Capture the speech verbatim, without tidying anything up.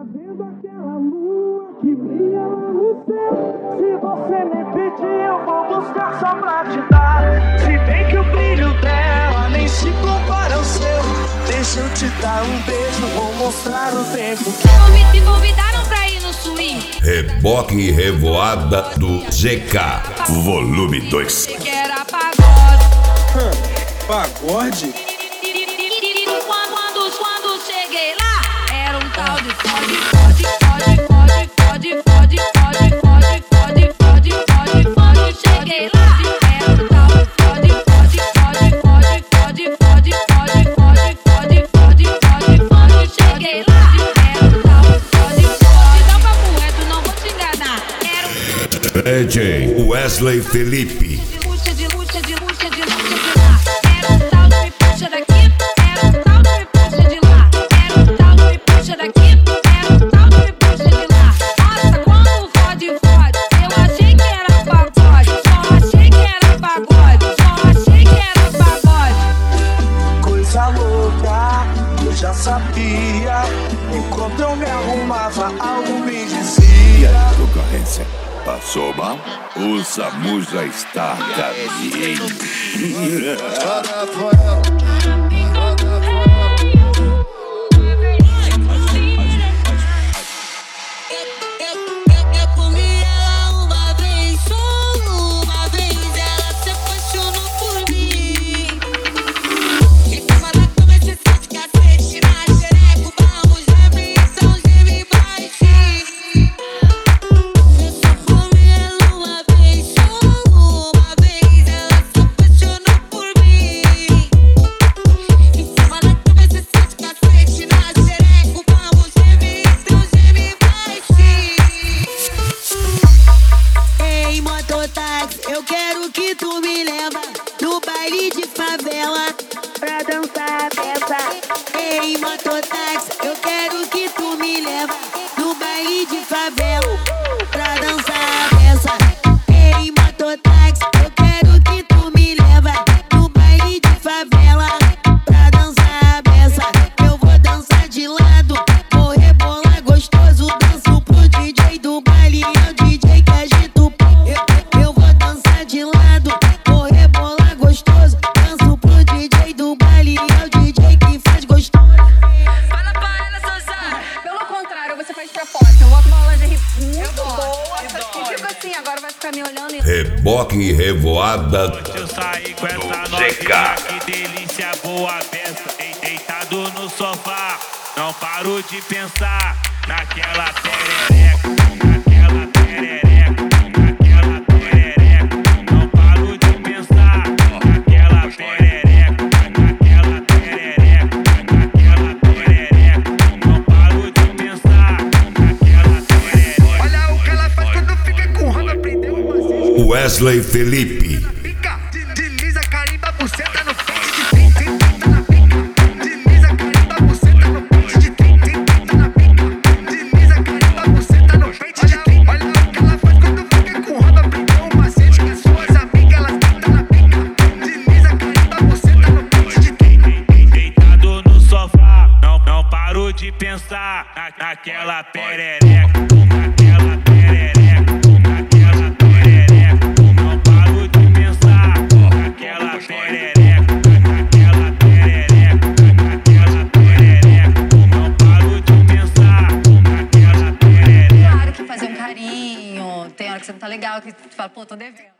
vendo aquela lua que brilha lá no céu? Se você me pedir, eu vou buscar só pra te dar. Se bem que o brilho dela nem se compara ao seu. Deixa eu te dar um beijo, vou mostrar o tempo que me convidaram pra ir no swing. Reboque e Revoada do Z K, volume dois. Que era pagode. Hum, pagode? Quando, quando cheguei lá, era um tal de fode, fode, fode, fode, fode, fode, fode, fode, fode, fode, fode, fode, cheguei lá, era um tal de fode, fode, fode, fode, fode, fode, fode, fode, fode, fode, fode, fode, cheguei lá, era um tal de fode, fode, dá papo reto, não vou te enganar, era um D J Wesley Felipe. Puxa de luxa, de luxa, de luxa de lá, era um tal de me puxa daqui. Já sabia, enquanto eu me arrumava, algo me dizia. Concorrência, passou mal? O SAMU já está a caminho. Eu quero que tu me leva no baile de favela pra dançar a peça. Ei, mototáxi, eu quero que tu me leva no baile de favela pra dançar a peça. Ei, mototáxi, eu quero que tu me leva no baile de favela pra dançar a peça. Eu vou dançar de lado, vou rebolar gostoso, danço pro D J do baile, é o D J que agita o pau. De lado, vou rebolar gostoso, danço pro D J do baile, é o D J que faz gostoso. Fala pra ela, Suzana. Pelo contrário, você faz proposta. Eu boto uma lingerie muito boa. E tipo assim, agora vai ficar me olhando e... Reboque e Revoada Deixa eu sair com essa do novinha, Z K. que delícia boa peça. Deitado no sofá, não paro de pensar naquela perereca, naquela perereca, naquela perereca. Não paro de pensar naquela perereca, naquela perereca, naquela perereca. Não paro de pensar naquela perereca. Olha o que ela faz quando fica com raiva, aprendeu uma vez. Wesley Felipe. Pica, desliza, carimba, buceta no pente de trinta, trinta na pica. Desliza, carimba, buceta no pente de trinta, trinta na pica. Desliza, carimba, buceta no pente de trinta. Olha o que ela faz quando fica com raiva, aprendeu um macete que as suas amigas elas tentam na pica. Desliza, carimba, buceta no pente de trinta. Deitado no sofá, não, não paro de pensar na, naquela perereca, naquela perereca, naquela perereca. Não paro de pensar naquela perereca, naquela perereca, naquela perereca. Não paro de pensar naquela perereca. Claro que fazer um carinho, tem hora que você não tá legal, que tu fala, pô, tô devendo.